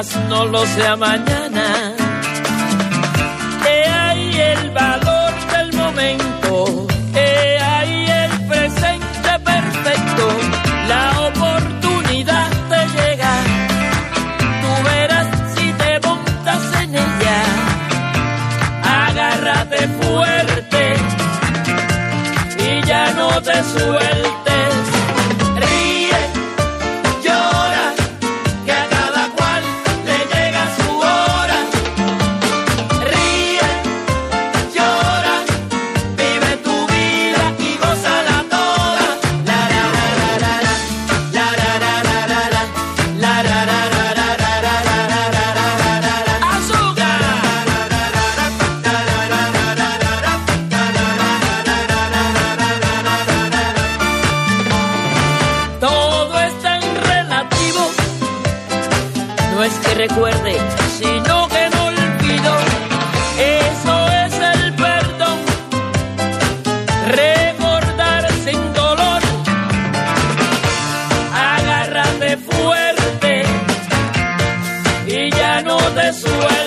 quizás no lo sea mañana. He ahí el valor del momento, he ahí el presente perfecto, la oportunidad te llega, tú verás si te montas en ella, agárrate fuerte y ya no te sueltes. Recuerde, sino que no olvido, eso es el perdón, recordar sin dolor, agárrate fuerte y ya no te sueltes.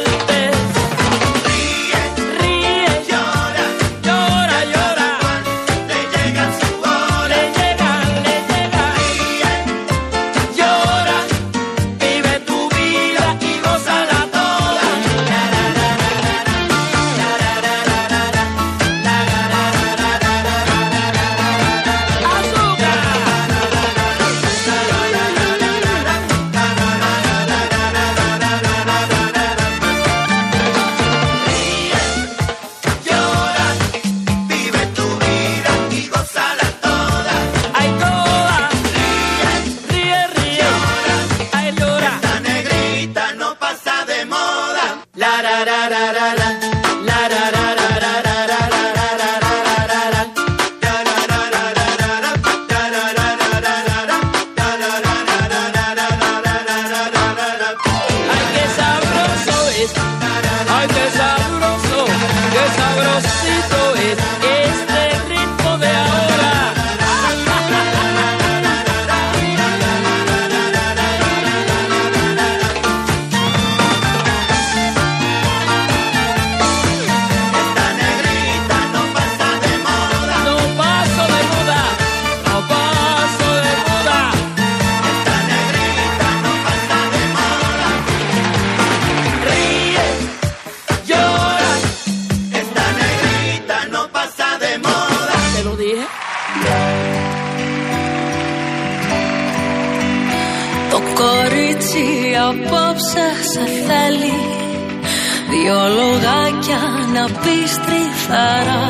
Το κορίτσι απόψε σε θέλει, δυο λογάκια να πεις τρυφερά,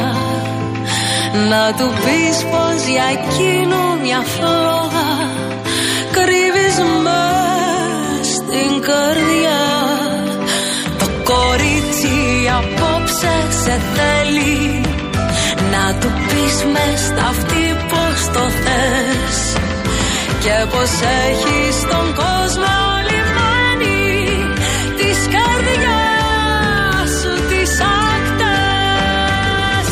να του πεις πως για εκείνο μια φλόγα κρύβεις μες στην καρδιά. Το κορίτσι απόψε σε θέλει, να του πεις μες στα αυτή πως το θες και πως έχεις τον κόσμο λιμάνι της καρδιάς σου τις ακτές.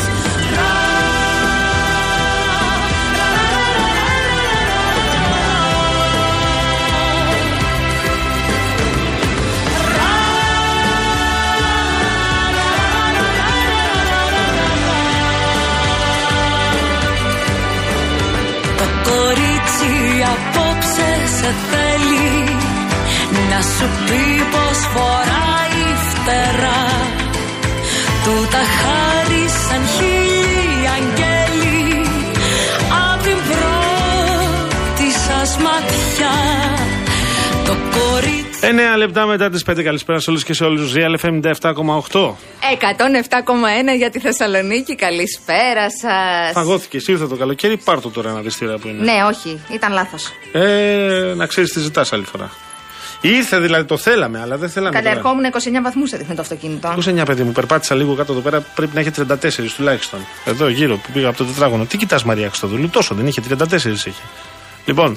Το κορίτσι απόψε σε θέλει, να σου πει πως φοράει φτερά, του τα χάρισαν χίλιοι αγγέλοι απ' την πρώτη σας ματιά. Το κορίτσι. 9 λεπτά μετά τις 5, καλησπέρα σε όλους και σε όλους. Real FM 97,8. 107,1 για τη Θεσσαλονίκη. Καλησπέρα σας. Φαγώθηκες, ήρθε το καλοκαίρι. Πάρ' το τώρα να δεις τι που είναι. Ναι, όχι, ήταν λάθος. Να ξέρεις τι ζητάς άλλη φορά. Ήρθε δηλαδή, το θέλαμε, αλλά δεν θέλαμε. Κατερχόμουν 29 βαθμούς έδειχνε το αυτοκίνητο. 29, παιδί μου, περπάτησα λίγο κάτω εδώ πέρα. Πρέπει να είχε 34 τουλάχιστον. Εδώ γύρω που πήγα από το τετράγωνο. Τι κοιτάς, Μαρία Χριστοδούλου, τόσο δεν είχε, 34 είχε. Λοιπόν,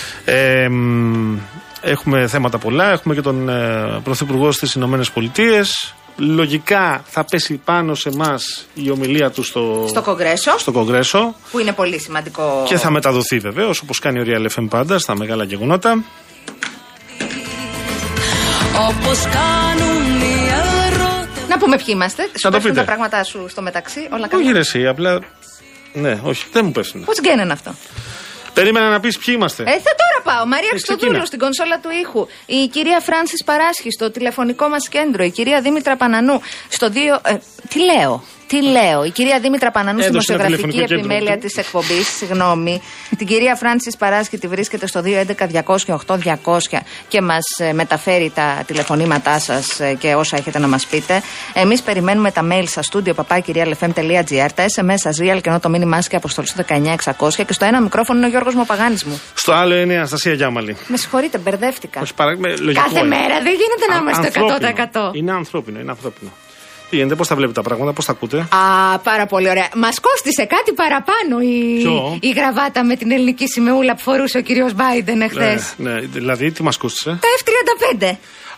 έχουμε θέματα πολλά. Έχουμε και τον Πρωθυπουργό στις Ηνωμένες Πολιτείες. Λογικά θα πέσει πάνω σε εμάς η ομιλία του στο Κογκρέσο. Που είναι πολύ σημαντικό. Και θα μεταδοθεί βεβαίως, όπως κάνει ο Real FM πάντα, στα μεγάλα γεγονότα. όπως κάνουν οι ερώτες. Να πούμε ποιοι είμαστε. Σου πέφτουν τα πράγματά σου στο μεταξύ, όλα καλά? Όχι ρε εσύ, απλά. Ναι, όχι, δεν μου πέφτουν. Πώς γκαίνεται αυτό? Περίμενα να πεις ποιοι είμαστε. Θα τώρα πάω. Μαρία Χριστοδούλου στην κονσόλα του ήχου. Η κυρία Φράνσις Παράσχη στο τηλεφωνικό μας κέντρο. Η κυρία Δήμητρα Πανανού στο 2. Τι λέω. Η κυρία Δήμητρα Πανανού στη δημοσιογραφική επιμέλεια της εκπομπής. Συγγνώμη. Την κυρία Φράνσις Παράσχη τη βρίσκεται στο 211-200-8200 και μας μεταφέρει τα τηλεφωνήματά σας και όσα έχετε να μας πείτε. Εμείς περιμένουμε τα mail σας studio@kyrialfm.gr, τα SMS σας real και ενώ το μήνυμά σας και αποστολή στο 19600 και στο ένα μικρόφωνο είναι ο Γιώργος Μοπαγάνης μου. Στο άλλο είναι η Αναστασία Γιάμαλη. Με συγχωρείτε, μπερδεύτηκα. Λογικό. Κάθε μέρα δεν γίνεται να είμαστε 100%. Είναι ανθρώπινο. Τι γίνεται, πώς τα βλέπετε τα πράγματα, πώς τα ακούτε? Πάρα πολύ ωραία. Μας κόστισε κάτι παραπάνω η γραβάτα με την ελληνική σημεούλα που φορούσε ο κύριος Biden εχθές. Ναι, δηλαδή τι μας κόστισε? Τα F-35.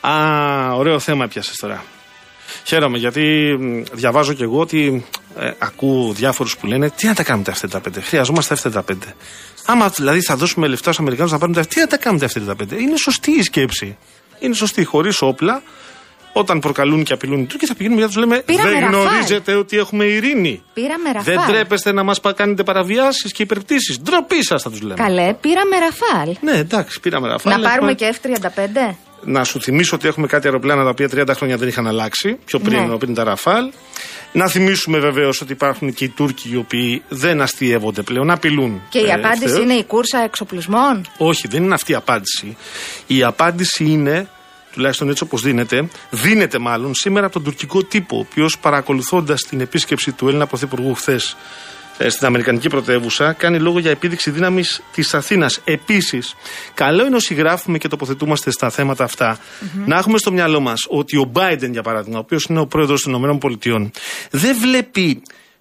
Ωραίο θέμα πιάσες τώρα. Χαίρομαι γιατί διαβάζω κι εγώ ότι ακούω διάφορους που λένε τι να τα κάνουμε τα F-35. Χρειαζόμαστε τα F-35. Άμα δηλαδή θα δώσουμε λεφτά στους Αμερικάνους να πάρουν τα F-35, τι να τα κάνουμε τα F-35. Είναι σωστή η σκέψη. Είναι σωστή. Χωρίς όπλα. Όταν προκαλούν και απειλούν οι Τούρκοι, θα πηγαίνουμε για να τους λέμε: δεν γνωρίζετε ότι έχουμε ειρήνη. Πήραμε Ραφάλ. Δεν τρέπεστε να μας κάνετε παραβιάσεις και υπερπτήσεις. Ντροπή σας, θα τους λέμε. Καλέ, πήραμε Ραφάλ. Ναι, εντάξει, πήραμε Ραφάλ. Να πάρουμε και F-35. Να σου θυμίσω ότι έχουμε κάτι αεροπλάνα τα οποία 30 χρόνια δεν είχαν αλλάξει. Πιο πριν τα Ραφάλ. Να θυμίσουμε βεβαίως ότι υπάρχουν και οι Τούρκοι οι οποίοι δεν αστειεύονται πλέον, απειλούν. Και η απάντηση είναι η κούρσα εξοπλισμών. Όχι, δεν είναι αυτή η απάντηση. Η απάντηση είναι. Τουλάχιστον έτσι όπως δίνεται μάλλον σήμερα από τον τουρκικό τύπο, ο οποίος παρακολουθώντας την επίσκεψη του Έλληνα Πρωθυπουργού χθες στην Αμερικανική πρωτεύουσα, κάνει λόγο για επίδειξη δύναμης της Αθήνας. Επίσης, καλό είναι όσοι γράφουμε και τοποθετούμαστε στα θέματα αυτά, να έχουμε στο μυαλό μας ότι ο Biden, για παράδειγμα, ο οποίος είναι ο πρόεδρος των ΗΠΑ, δεν βλέπει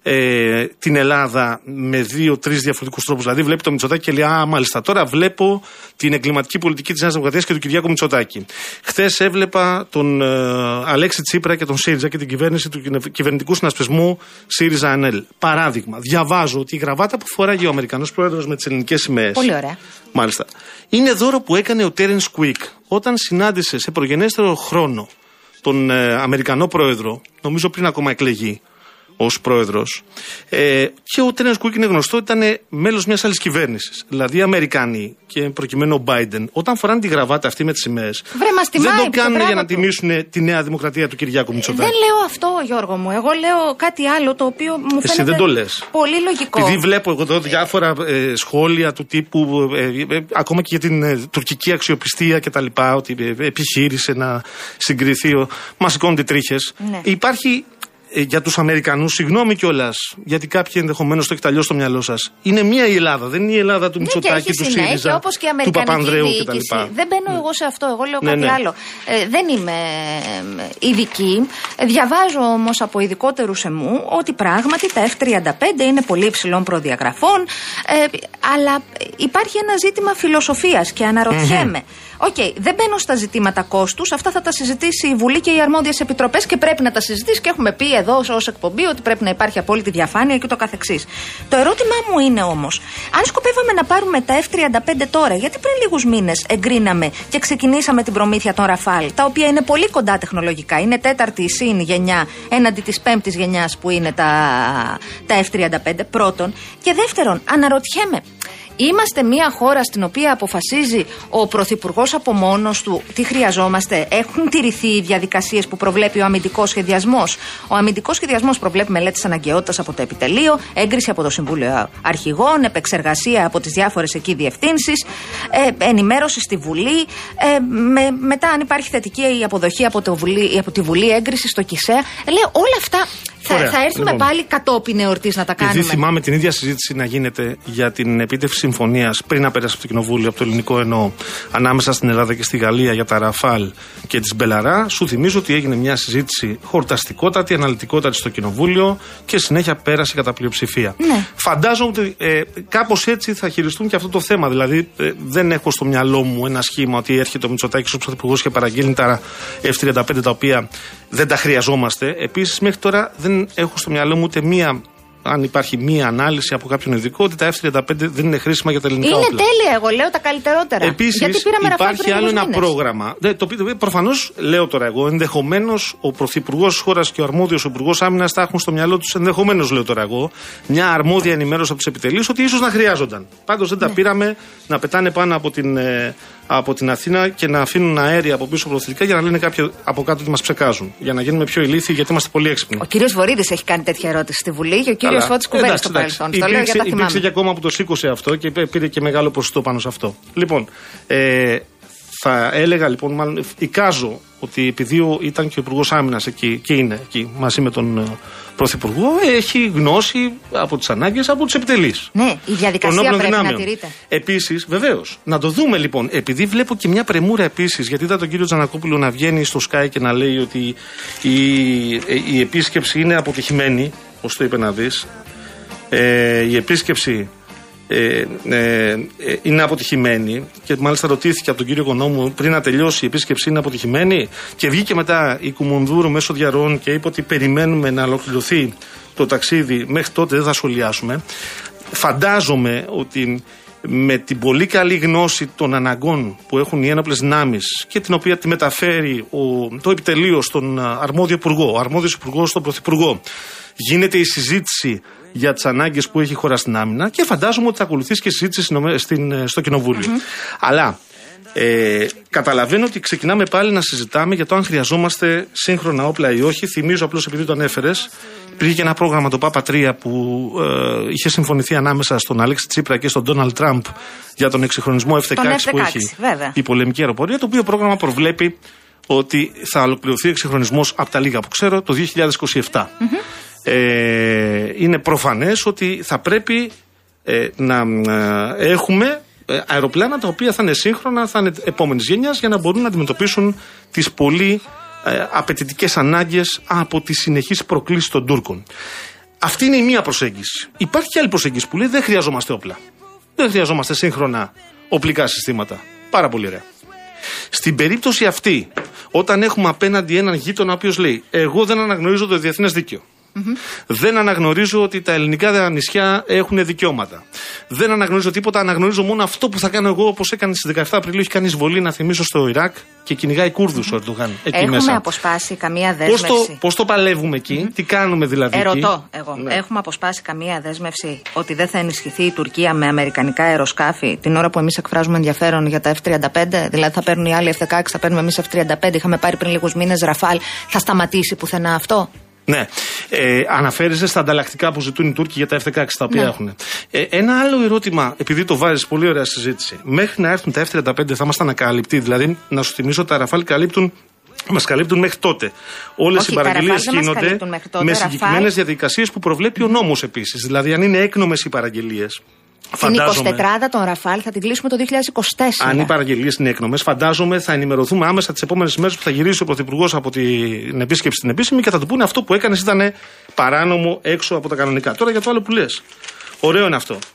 την Ελλάδα με 2-3 διαφορετικούς τρόπους. Δηλαδή, βλέπει το Μητσοτάκη και λέει: μάλιστα, τώρα βλέπω την εγκληματική πολιτική της Νέας Δημοκρατίας και του Κυριάκου Μητσοτάκη. Χθες έβλεπα τον Αλέξη Τσίπρα και τον ΣΥΡΙΖΑ και την κυβέρνηση του κυβερνητικού συνασπισμού ΣΥΡΙΖΑ-ΑΝΕΛ. Παράδειγμα, διαβάζω ότι η γραβάτα που φοράγε ο Αμερικανός πρόεδρος με τις ελληνικές σημαίες. Πολύ ωραία. Μάλιστα. Είναι δώρο που έκανε ο Τέρενς Κουίκ όταν συνάντησε σε προγενέστερο χρόνο τον Αμερικανό πρόεδρο, νομίζω πριν ακόμα εκλεγεί ως πρόεδρος, και ο Τέρενς Κουίκ είναι γνωστό, ήταν μέλος μιας άλλης κυβέρνησης. Δηλαδή οι Αμερικανοί και προκειμένου ο Biden, όταν φοράνε τη γραβάτα αυτή με τις σημαίες, δεν το κάνουν για να τιμήσουν τη Νέα Δημοκρατία του Κυριάκου Μητσοτάκη. Δεν λέω αυτό, Γιώργο μου. Εγώ λέω κάτι άλλο το οποίο μου φαίνεται. Εσύ δεν το λες. Πολύ λογικό. Επειδή βλέπω εγώ εδώ διάφορα σχόλια του τύπου, ακόμα και για την τουρκική αξιοπιστία κτλ., ότι επιχείρησε να συγκριθεί. Μας σηκώνονται τρίχες. Ναι. Υπάρχει. Για τους Αμερικανούς, συγγνώμη κιόλας, γιατί κάποιοι ενδεχομένως το έχετε αλλιώς στο μυαλό σας. Είναι μία η Ελλάδα, δεν είναι η Ελλάδα του Μητσοτάκη, του ΣΥΡΙΖΑ, του Παπανδρέου κτλ. Δεν μπαίνω εγώ σε αυτό, εγώ λέω κάτι άλλο. Δεν είμαι ειδική. Διαβάζω όμως από ειδικότερους εμού ότι πράγματι τα F-35 είναι πολύ υψηλών προδιαγραφών, αλλά υπάρχει ένα ζήτημα φιλοσοφίας και αναρωτιέμαι. Δεν μπαίνω στα ζητήματα κόστους. Αυτά θα τα συζητήσει η Βουλή και οι αρμόδιες επιτροπές και πρέπει να τα συζητήσει και έχουμε πει εδώ ως εκπομπή ότι πρέπει να υπάρχει απόλυτη διαφάνεια και το καθεξής. Το ερώτημά μου είναι όμως, αν σκοπεύαμε να πάρουμε τα F-35 τώρα, γιατί πριν λίγους μήνες εγκρίναμε και ξεκινήσαμε την προμήθεια των Ραφάλ, τα οποία είναι πολύ κοντά τεχνολογικά. Είναι τέταρτη συν γενιά έναντι της πέμπτης γενιάς που είναι τα F-35, πρώτον. Και δεύτερον, αναρωτιέμαι. Είμαστε μια χώρα στην οποία αποφασίζει ο Πρωθυπουργός από μόνος του τι χρειαζόμαστε. Έχουν τηρηθεί οι διαδικασίες που προβλέπει ο αμυντικός σχεδιασμός. Ο αμυντικός σχεδιασμός προβλέπει μελέτης αναγκαιότητας από το επιτελείο, έγκριση από το Συμβούλιο Αρχηγών, επεξεργασία από τις διάφορες εκεί διευθύνσεις, ενημέρωση στη Βουλή, μετά αν υπάρχει θετική αποδοχή από τη Βουλή, έγκριση στο ΚΙΣΕΑ. Λέω όλα αυτά. Θα έρθουμε πάλι κατόπιν εορτής να τα κάνουμε. Επειδή θυμάμαι την ίδια συζήτηση να γίνεται για την επίτευξη συμφωνίας πριν να πέρασε από το Κοινοβούλιο, από το ελληνικό εννοώ, ανάμεσα στην Ελλάδα και στη Γαλλία για τα Ραφάλ και τις Μπελαρά, σου θυμίζω ότι έγινε μια συζήτηση χορταστικότατη, αναλυτικότατη στο Κοινοβούλιο και συνέχεια πέρασε κατά πλειοψηφία. Ναι. Φαντάζομαι ότι κάπως έτσι θα χειριστούν και αυτό το θέμα. Δηλαδή, δεν έχω στο μυαλό μου ένα σχήμα ότι έρχεται ο Μητσοτάκης ο Πρωθυπουργός και παραγγείλει τα F-35 τα οποία δεν τα χρειαζόμαστε. Επίσης, μέχρι τώρα δεν έχω στο μυαλό μου ούτε μία αν υπάρχει μία ανάλυση από κάποιον ειδικό, ότι τα F-35 δεν είναι χρήσιμα για τα ελληνικά όπλα. Είναι τέλεια, εγώ λέω τα καλύτερότερα. Επίσης, υπάρχει άλλο ένα πρόγραμμα. Προφανώς, λέω τώρα εγώ, ενδεχομένως ο Πρωθυπουργός της χώρας και ο αρμόδιος Υπουργός Άμυνας θα έχουν στο μυαλό τους, ενδεχομένως λέω τώρα εγώ, μια αρμόδια ενημέρωση από τους επιτελείς ότι ίσως να χρειάζονταν. Πάντως δεν τα πήραμε να πετάνε πάνω από την Αθήνα και να αφήνουν αέρια από πίσω προθετικά για να λένε κάποιοι από κάτω ότι μας ψεκάζουν. Για να γίνουμε πιο ηλίθιοι, γιατί είμαστε πολύ έξυπνοι. Ο κύριος Βορίδης έχει κάνει τέτοια ερώτηση στη Βουλή και ο κύριος Φώτης Κουβέλης στο παρελθόν. Υπήρξε και ακόμα που το σήκωσε αυτό και πήρε και μεγάλο ποσοστό πάνω σε αυτό. Λοιπόν, θα έλεγα λοιπόν, μάλλον εικάζω ότι επειδή ήταν και ο Υπουργός Άμυνας εκεί και είναι εκεί μαζί με τον Πρωθυπουργό, έχει γνώση από τις ανάγκες, από τους επιτελείς. Ναι, η διαδικασία πρέπει να τηρείται. Επίσης, βεβαίως, να το δούμε λοιπόν, επειδή βλέπω και μια πρεμούρα επίσης, γιατί είδα τον κύριο Τζανακόπουλο να βγαίνει στο Sky και να λέει ότι η επίσκεψη είναι αποτυχημένη, όπως το είπε να δεις, η επίσκεψη είναι αποτυχημένη και μάλιστα ρωτήθηκε από τον κύριο Οικονόμου πριν να τελειώσει η επίσκεψη είναι αποτυχημένη και βγήκε μετά η Κουμουνδούρου μέσω διαρροών και είπε ότι περιμένουμε να ολοκληρωθεί το ταξίδι, μέχρι τότε δεν θα σχολιάσουμε. Φαντάζομαι ότι με την πολύ καλή γνώση των αναγκών που έχουν οι ένοπλες δυνάμεις και την οποία τη μεταφέρει το επιτελείο στον αρμόδιο υπουργό, ο αρμόδιος υπουργός στον πρωθυπουργό, γίνεται η συζήτηση για τις ανάγκες που έχει η χώρα στην άμυνα και φαντάζομαι ότι θα ακολουθήσει και συζήτηση στο Κοινοβούλιο. Αλλά καταλαβαίνω ότι ξεκινάμε πάλι να συζητάμε για το αν χρειαζόμαστε σύγχρονα όπλα ή όχι. Θυμίζω απλώς επειδή το ανέφερες, υπήρχε και ένα πρόγραμμα το ΠΑΠΑ 3 που είχε συμφωνηθεί ανάμεσα στον Αλέξη Τσίπρα και στον Ντόναλντ Τραμπ για τον εξυγχρονισμό F-16 που έχει η πολεμική αεροπορία, το οποίο πρόγραμμα προβλέπει ότι θα ολοκληρωθεί ο εξυγχρονισμός από τα λίγα που ξέρω το 2027. Είναι προφανές ότι θα πρέπει να έχουμε αεροπλάνα τα οποία θα είναι σύγχρονα, θα είναι επόμενης γενιάς για να μπορούν να αντιμετωπίσουν τις πολύ απαιτητικές ανάγκες από τις συνεχείς προκλήσεις των Τούρκων. Αυτή είναι η μία προσέγγιση. Υπάρχει και άλλη προσέγγιση που λέει δεν χρειαζόμαστε όπλα. Δεν χρειαζόμαστε σύγχρονα οπλικά συστήματα. Πάρα πολύ ωραία. Στην περίπτωση αυτή, όταν έχουμε απέναντι έναν γείτονα ο οποίος λέει εγώ δεν αναγνωρίζω το διεθνές δίκαιο. Δεν αναγνωρίζω ότι τα ελληνικά νησιά έχουν δικαιώματα. Δεν αναγνωρίζω τίποτα. Αναγνωρίζω μόνο αυτό που θα κάνω εγώ, όπως έκανε στις 17 Απριλίου. Έχει κάνει εισβολή, να θυμίσω, στο Ιράκ και κυνηγάει Κούρδους ο Ερντογάν. Έχουμε αποσπάσει καμία δέσμευση. Πώς το παλεύουμε εκεί, τι κάνουμε δηλαδή. Ερωτώ εγώ. Ναι. Έχουμε αποσπάσει καμία δέσμευση ότι δεν θα ενισχυθεί η Τουρκία με αμερικανικά αεροσκάφη την ώρα που εμείς εκφράζουμε ενδιαφέρον για τα F-35. Δηλαδή θα παίρνουν οι άλλοι F-16, θα παίρνουμε εμείς F-35. Είχαμε πάρει πριν λίγους μήνες Ραφάλ. Θα σταματήσει πουθενά αυτό? Ναι. Αναφέρεστε στα ανταλλακτικά που ζητούν οι Τούρκοι για τα F-16 τα οποία έχουν. Ένα άλλο ερώτημα, επειδή το βάζεις, πολύ ωραία συζήτηση. Μέχρι να έρθουν τα F-35 θα ήμασταν ακαλυπτοί. Δηλαδή, να σου θυμίσω, τα Ραφάλ μας καλύπτουν μέχρι τότε. Όλες οι παραγγελίες γίνονται με συγκεκριμένες διαδικασίες που προβλέπει ο νόμος επίσης. Δηλαδή, αν είναι έκνομες οι παραγγελίες. Την 24η των Ραφάλ θα την κλείσουμε το 2024. Αν οι παραγγελίες είναι έκνομες, φαντάζομαι θα ενημερωθούμε άμεσα τις επόμενες μέρες που θα γυρίσει ο Πρωθυπουργός από την επίσκεψη στην επίσημη και θα του πούνε αυτό που έκανες ήταν παράνομο έξω από τα κανονικά. Τώρα για το άλλο που λες. Ωραίο είναι αυτό.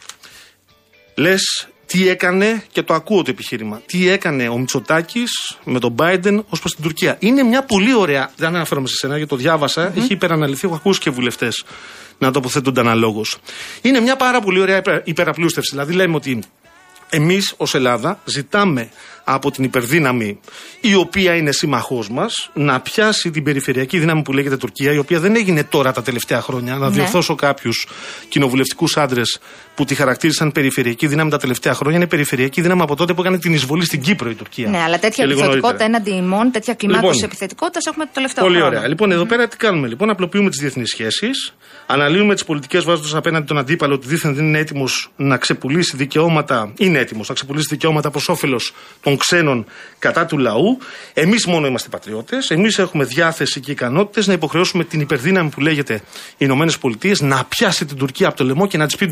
Λες τι έκανε, και το ακούω το επιχείρημα, τι έκανε ο Μητσοτάκης με τον Biden ως προς την Τουρκία. Είναι μια πολύ ωραία, δεν αναφέρομαι σε σένα γιατί το διάβασα, έχει υπεραναλυθεί, έχω ακούσει και βουλευτές να τοποθετούνται αναλόγως. Είναι μια πάρα πολύ ωραία υπεραπλούστευση. Δηλαδή λέμε ότι εμείς ως Ελλάδα ζητάμε από την υπερδύναμη, η οποία είναι σύμμαχός μας, να πιάσει την περιφερειακή δύναμη που λέγεται Τουρκία, η οποία δεν έγινε τώρα τα τελευταία χρόνια. Να διορθώσω κάποιους κοινοβουλευτικούς άντρες που τη χαρακτήρισαν περιφερειακή δύναμη τα τελευταία χρόνια. Είναι περιφερειακή δύναμη από τότε που έκανε την εισβολή στην Κύπρο η Τουρκία. Ναι, αλλά τέτοια επιθετικότητα έναντι ημών, τέτοια κλιμάκωση επιθετικότητας έχουμε το τελευταίο χρόνο. Πολύ ωραία. Λοιπόν, εδώ πέρα τι κάνουμε? Λοιπόν, απλοποιούμε τις διεθνείς σχέσεις, αναλύουμε τις πολιτικές βάζοντας απέναντι τον αντίπαλο ότι δίθεν δεν είναι έτοιμος να ξεπουλήσει δικαιώματα, είναι έτοιμος να ξεπουλήσει δικαιώματα προς όφελος των ξένων κατά του λαού. Εμείς μόνο είμαστε πατριώτες. Εμείς έχουμε διάθεση και ικανότητες να υποχρεώσουμε την υπερδύναμη που λέγεται οι Ηνωμένες Πολιτείες να πιάσει την Τουρκία από το λαιμό και να της πει ντροπή σου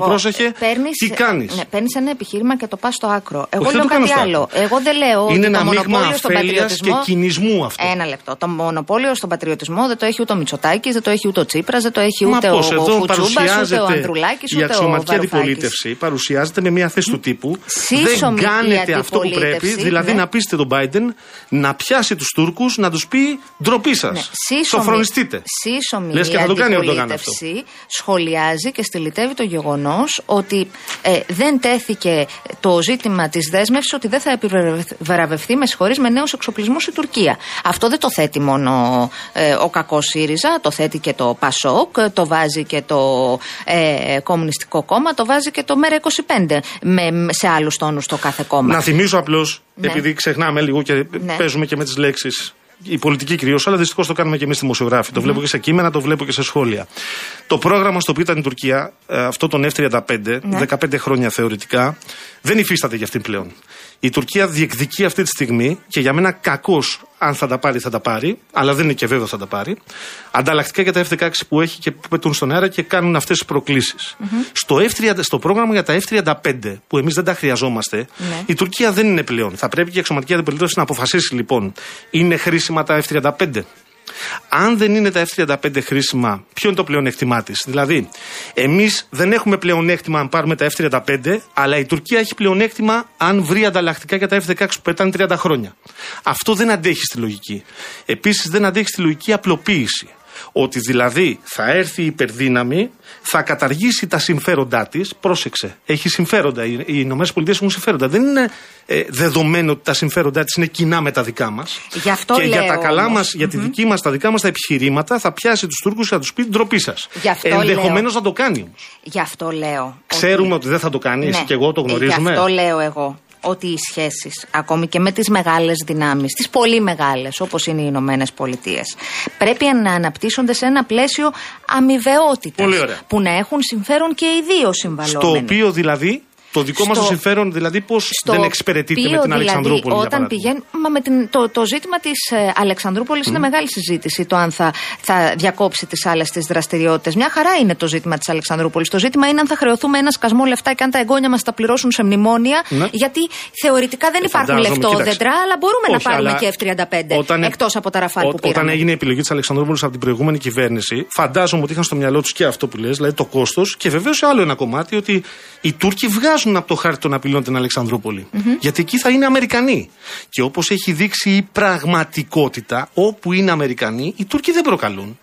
πρόσεχε, τι κάνεις. Ναι, παίρνεις ένα επιχείρημα και το πας στο άκρο. Εγώ λέω κάτι άλλο. Εγώ δεν λέω είναι ότι ένα το μείγμα μονοπόλιο στον πατριωτισμό. Και κινησμού αυτό. Ένα λεπτό. Το μονοπόλιο στον πατριωτισμό δεν το έχει ούτε ο Μητσοτάκης, δεν το έχει ούτε ο Τσίπρας, δεν το έχει ούτε ο Κουτσούμπας, ούτε ο Ανδρουλάκης, ούτε ο Βαρουφάκης. Η αξιωματική αντιπολίτευση παρουσιάζεται με μια θέση του τύπου. Δεν κάνετε αυτό που πρέπει, δηλαδή να πείσετε τον Biden να πιάσει τους Τούρκους, να τους πει ντροπή σας. Σοφρονιστείτε. Σύσσωμη η αντιπολίτευση σχολιάζει και στυλιτεύει το γεγονός ότι δεν τέθηκε το ζήτημα της δέσμευσης ότι δεν θα επιβραβευτεί με νέους εξοπλισμούς η Τουρκία. Αυτό δεν το θέτει μόνο ο κακός ΣΥΡΙΖΑ, το θέτει και το ΠΑΣΟΚ, το βάζει και το Κομμουνιστικό Κόμμα, το βάζει και το ΜΕΡΑ25 σε άλλους τόνους το κάθε κόμμα. Να θυμίσω απλώς, επειδή ξεχνάμε λίγο και παίζουμε και με τις λέξεις, η πολιτική κυρίως, αλλά δυστυχώς το κάνουμε και εμείς δημοσιογράφοι. Το βλέπω και σε κείμενα, το βλέπω και σε σχόλια. Το πρόγραμμα στο οποίο ήταν η Τουρκία, αυτό τον F-35, 15 χρόνια θεωρητικά, δεν υφίσταται για αυτήν πλέον. Η Τουρκία διεκδικεί αυτή τη στιγμή και για μένα κακώς, αν θα τα πάρει, θα τα πάρει, αλλά δεν είναι και βέβαιο θα τα πάρει. Ανταλλακτικά για τα F-16 που έχει και που πετούν στον αέρα και κάνουν αυτές τις προκλήσεις. Στο πρόγραμμα για τα F-35, που εμείς δεν τα χρειαζόμαστε, η Τουρκία δεν είναι πλέον. Θα πρέπει και η αξιωματική αντιπολίτευση να αποφασίσει λοιπόν, είναι χρήσιμα τα F-35. Αν δεν είναι τα F-35 χρήσιμα, ποιο είναι το πλεονέκτημά της? Δηλαδή, εμείς δεν έχουμε πλεονέκτημα αν πάρουμε τα F-35, αλλά η Τουρκία έχει πλεονέκτημα αν βρει ανταλλακτικά για τα F-16 που πετάνε 30 χρόνια. Αυτό δεν αντέχει στη λογική. Επίσης, δεν αντέχει στη λογική απλοποίηση. Ότι δηλαδή θα έρθει η υπερδύναμη, θα καταργήσει τα συμφέροντά της. Πρόσεξε, έχει συμφέροντα. Οι Ηνωμένες Πολιτείες έχουν συμφέροντα. Δεν είναι δεδομένο ότι τα συμφέροντά της είναι κοινά με τα δικά μας. Και για τα καλά μας, για τη δική μας, τα δικά μας τα επιχειρήματα, θα πιάσει τους Τούρκους και θα τους πει ντροπή σας. Ενδεχομένως να το κάνει. Γι' αυτό λέω. Ξέρουμε ότι δεν θα το κάνει, εσύ και εγώ το γνωρίζουμε. Γι' αυτό λέω εγώ. Ότι οι σχέσεις, ακόμη και με τις μεγάλες δυνάμεις, τις πολύ μεγάλες όπως είναι οι Ηνωμένες Πολιτείες, πρέπει να αναπτύσσονται σε ένα πλαίσιο αμοιβαιότητας. Που να έχουν συμφέρον και οι δύο συμβαλόμενοι. Στο οποίο δηλαδή το δικό μας το συμφέρον, δηλαδή, πώς δεν εξυπηρετείται με την Αλεξανδρούπολη? Όταν πηγαίνει. Το ζήτημα της Αλεξανδρούπολης είναι μεγάλη συζήτηση. Το αν θα διακόψει τις άλλες τις δραστηριότητες. Μια χαρά είναι το ζήτημα της Αλεξανδρούπολης. Το ζήτημα είναι αν θα χρεωθούμε ένα σκασμό λεφτά και αν τα εγγόνια μας τα πληρώσουν σε μνημόνια. Γιατί θεωρητικά δεν υπάρχουν λεφτόδεντρα, αλλά μπορούμε να πάρουμε και F-35 εκτός από τα Ραφάλ που πήραμε. Όταν έγινε η επιλογή της Αλεξανδρούπολης από την προηγούμενη κυβέρνηση, φαντάζομαι ότι είχαν στο μυαλό τους και αυτό που λες, δηλαδή το κόστος, και βεβαίως άλλο ένα κομμάτι ότι οι Τούρκοι βγάζουν από το χάρτη των απειλών την Αλεξανδρούπολη. Γιατί εκεί θα είναι Αμερικανοί. Και όπως έχει δείξει η πραγματικότητα, όπου είναι Αμερικανοί, οι Τούρκοι δεν προκαλούν.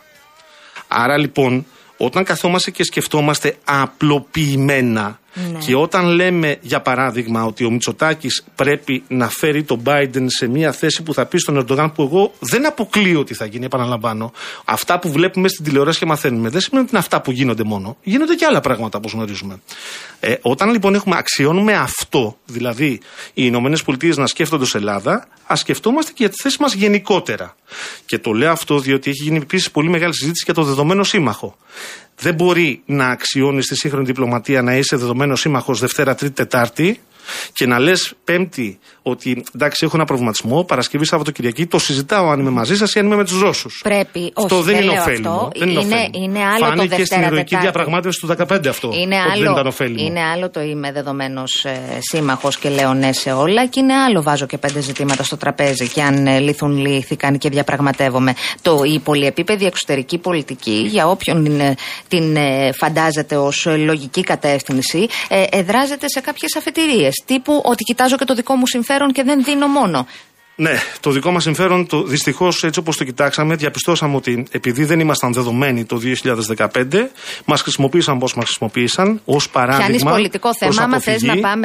Άρα λοιπόν, όταν καθόμαστε και σκεφτόμαστε απλοποιημένα, και όταν λέμε, για παράδειγμα, ότι ο Μητσοτάκης πρέπει να φέρει τον Biden σε μια θέση που θα πει στον Ερντογάν, που εγώ δεν αποκλείω ότι θα γίνει, επαναλαμβάνω, αυτά που βλέπουμε στην τηλεόραση και μαθαίνουμε δεν σημαίνει ότι είναι αυτά που γίνονται μόνο. Γίνονται και άλλα πράγματα, όπως γνωρίζουμε. Όταν λοιπόν αξιώνουμε αυτό, δηλαδή οι Ηνωμένες Πολιτείες να σκέφτονται ως Ελλάδα, ας σκεφτόμαστε και για τη θέση μας γενικότερα. Και το λέω αυτό διότι έχει γίνει επίσης πολύ μεγάλη συζήτηση για το δεδομένο σύμμαχο. Δεν μπορεί να αξιώνει στη σύγχρονη διπλωματία να είσαι δεδομένο σύμμαχος Δευτέρα, Τρίτη, Τετάρτη και να λες Πέμπτη ότι εντάξει, έχω ένα προβληματισμό, Παρασκευή, Σαββατοκυριακή, το συζητάω αν είμαι μαζί σας ή αν είμαι με τους Ρώσους. Πρέπει, αυτό όχι, δεν είναι ωφέλιμο. Είναι άλλο φάνηκε το Δευτέρα, στην ηρωική Τετάρτη διαπραγμάτευση του 2015 αυτό. Δεν ήταν ωφέλιμο. Είναι άλλο το είμαι δεδομένος σύμμαχος και λέω ναι σε όλα, και είναι άλλο βάζω και 5 ζητήματα στο τραπέζι και αν λύθηκαν και διαπραγματεύομαι. Η πολυεπίπεδη εξωτερική πολιτική, για όποιον την φαντάζεται ως λογική κατεύθυνση, εδράζεται σε κάποιες αφετηρίες. Τύπου ότι κοιτάζω και το δικό μου συμφέρον και δεν δίνω μόνο. Ναι, το δικό μας συμφέρον, δυστυχώς έτσι όπως το κοιτάξαμε, διαπιστώσαμε ότι επειδή δεν ήμασταν δεδομένοι το 2015, μας χρησιμοποίησαν πώς μας χρησιμοποίησαν, ως παράδειγμα. Πιάνεις πολιτικό θέμα, άμα θες να πάμε,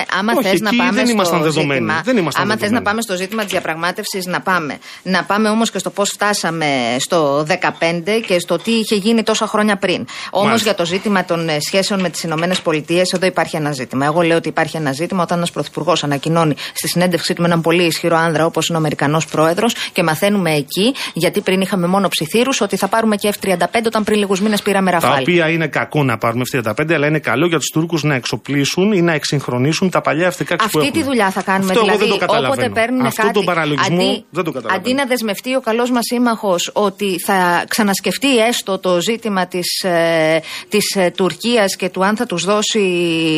να πάμε στο ζήτημα της διαπραγμάτευσης, να πάμε. Να πάμε όμως και στο πώς φτάσαμε στο 2015 και στο τι είχε γίνει τόσα χρόνια πριν. Όμως για το ζήτημα των σχέσεων με τις Ηνωμένες Πολιτείες, εδώ υπάρχει ένα ζήτημα. Εγώ λέω ότι υπάρχει ένα ζήτημα όταν ένας πρωθυπουργός ανακοινώνει στη συνέντευξή του με έναν πολύ ισχυρό άνδρα όπως είναι ο Αμερικανός πρόεδρος και μαθαίνουμε εκεί, γιατί πριν είχαμε μόνο ψιθύρους, ότι θα πάρουμε και F-35 όταν πριν λίγους μήνες πήραμε Ραφάλ. Τα οποία είναι κακό να πάρουμε F-35, αλλά είναι καλό για τους Τούρκους να εξοπλίσουν ή να εξυγχρονίσουν τα παλιά F-16 που έχουν. Αυτή τη δουλειά θα κάνουμε. Αυτό δηλαδή, όποτε παίρνουν κάτι, τον παραλογισμό δεν το καταλαβαίνω. Αντί να δεσμευτεί ο καλός μας σύμμαχος ότι θα ξανασκεφτεί έστω το ζήτημα της Τουρκίας και του αν θα τους δώσει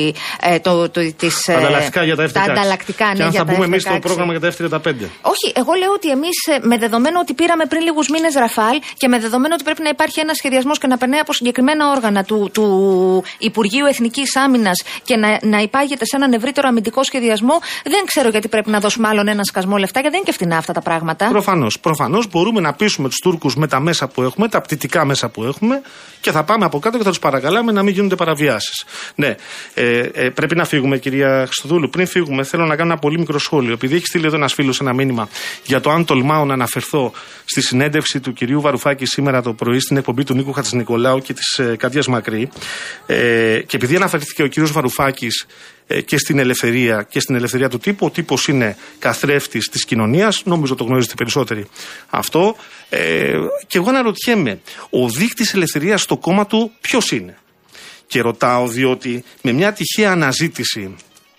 τα ανταλλακτικά για τα F-16. Τα ανταλλακτικά, και αν θα μπούμε εμείς στο πρόγραμμα για τα F-35. Όχι, εγώ λέω ότι εμείς με δεδομένο ότι πήραμε πριν λίγους μήνες Ραφάλ και με δεδομένο ότι πρέπει να υπάρχει ένας σχεδιασμός και να περνάει από συγκεκριμένα όργανα του Υπουργείου Εθνικής Άμυνας και να υπάγεται σε έναν ευρύτερο αμυντικό σχεδιασμό, δεν ξέρω γιατί πρέπει να δώσουμε άλλον ένα σκασμό λεφτά, γιατί δεν είναι και φτηνά αυτά τα πράγματα. Προφανώς μπορούμε να πείσουμε τους Τούρκους με τα μέσα που έχουμε, τα πτυτικά μέσα που έχουμε, και θα πάμε από κάτω και θα τους παρακαλάμε να μην γίνονται παραβιάσεις. Ναι, πρέπει να φύγουμε, κυρία Χριστοδούλου. Πριν φύγουμε, θέλω να κάνω ένα πολύ μικρό σχόλιο. Επειδή έχει στείλει εδώ ένας φίλος ένα μήνυμα για το αν τολμάω να αναφερθώ στη συνέντευξη του κυρίου Βαρουφάκη σήμερα το πρωί στην εκπομπή του Νίκου Χατζηνικολάου και της Κάτιας Μακρύ. Και επειδή αναφερθήκε ο κύριος Βαρουφάκης και στην ελευθερία και στην ελευθερία του τύπου, ο τύπος είναι καθρέφτης της κοινωνίας, νομίζω το γνωρίζετε περισσότεροι αυτό. Και εγώ αναρωτιέμαι, ο δείκτης ελευθερίας στο κόμμα του ποιος είναι? Και ρωτάω διότι με μια τυχαία αναζήτηση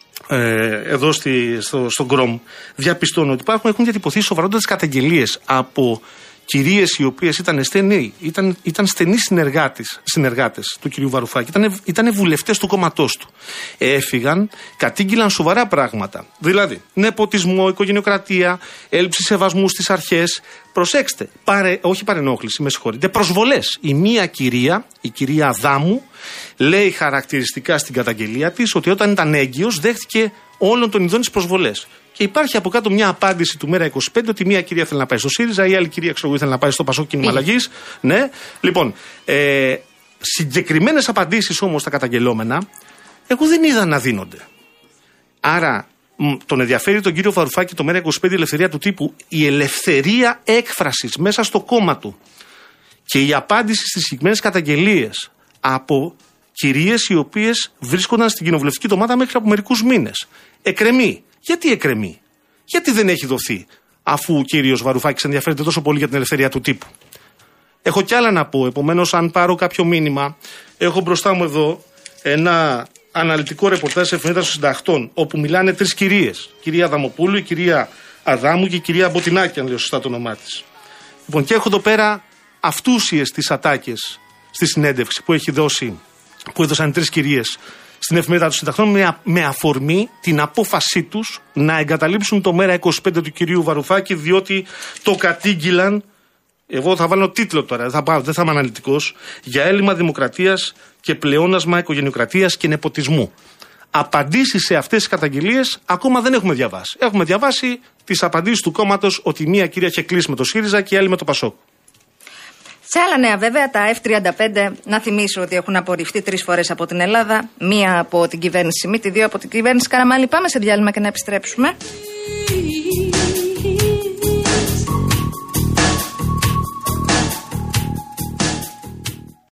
εδώ στον Chrome διαπιστώνω ότι έχουν διατυπωθεί σοβαρότατες καταγγελίες από κυρίες οι οποίες ήταν στενοί συνεργάτες του κυρίου Βαρουφάκη, ήταν βουλευτές του κόμματός του. Έφυγαν, κατήγγυλαν σοβαρά πράγματα. Δηλαδή, νεποτισμό, οικογενειοκρατία, έλλειψη σεβασμού στις αρχές. Προσέξτε, όχι παρενόχληση, με συγχωρείτε, προσβολές. Η μία κυρία, η κυρία Αδάμου, λέει χαρακτηριστικά στην καταγγελία της ότι όταν ήταν έγκυος δέχτηκε όλων των ειδών τις προσβολές. Και υπάρχει από κάτω μια απάντηση του Μέρα 25 ότι μία κυρία θέλει να πάει στο ΣΥΡΙΖΑ, η άλλη κυρία θέλει να πάει στο ΠΑΣΟΚ Κίνημα Αλλαγής. Ναι. Λοιπόν, συγκεκριμένες απαντήσεις όμως στα καταγγελόμενα, εγώ δεν είδα να δίνονται. Άρα, τον ενδιαφέρει τον κύριο Βαρουφάκη το Μέρα 25 η ελευθερία του τύπου, η ελευθερία έκφρασης μέσα στο κόμμα του και η απάντηση στις συγκεκριμένες καταγγελίες από κυρίες οι οποίες βρίσκονταν στην κοινοβουλευτική ομάδα μέχρι από μερικούς μήνες. Εκκρεμεί. Γιατί εκκρεμεί? Γιατί δεν έχει δοθεί, αφού ο κύριος Βαρουφάκης ενδιαφέρεται τόσο πολύ για την ελευθερία του τύπου? Έχω κι άλλα να πω. Επομένως, αν πάρω κάποιο μήνυμα, έχω μπροστά μου εδώ ένα αναλυτικό ρεπορτάζ σε εφημερίδα των συντακτών, όπου μιλάνε τρεις κυρίες. Η κυρία Αδαμοπούλου, η κυρία Αδάμου και η κυρία Μποτινάκη, αν λέω σωστά το όνομά της. Λοιπόν, και έχω εδώ πέρα αυτούσιες τις ατάκες στη συνέντευξη που έδωσαν τρεις κυρίες στην εφημερίδα των συντακτών με αφορμή την απόφασή τους να εγκαταλείψουν το Μέρα 25 του κυρίου Βαρουφάκη, διότι το κατήγγυλαν, εγώ θα βάλω τίτλο τώρα, δεν θα είμαι αναλυτικός, για έλλειμμα δημοκρατίας και πλεόνασμα οικογενειοκρατίας και νεποτισμού. Απαντήσεις σε αυτές τις καταγγελίες ακόμα δεν έχουμε διαβάσει. Έχουμε διαβάσει τις απαντήσεις του κόμματος ότι μία κυρία είχε κλείσει με το ΣΥΡΙΖΑ και η άλλη με το ΠΑΣΟΚ. Σε άλλα νέα, βέβαια, τα F-35, να θυμίσω ότι έχουν απορριφθεί 3 φορές από την Ελλάδα. Μία από την κυβέρνηση Σιμίτη, 2 από την κυβέρνηση Καραμανλή. Πάμε σε διάλειμμα και να επιστρέψουμε.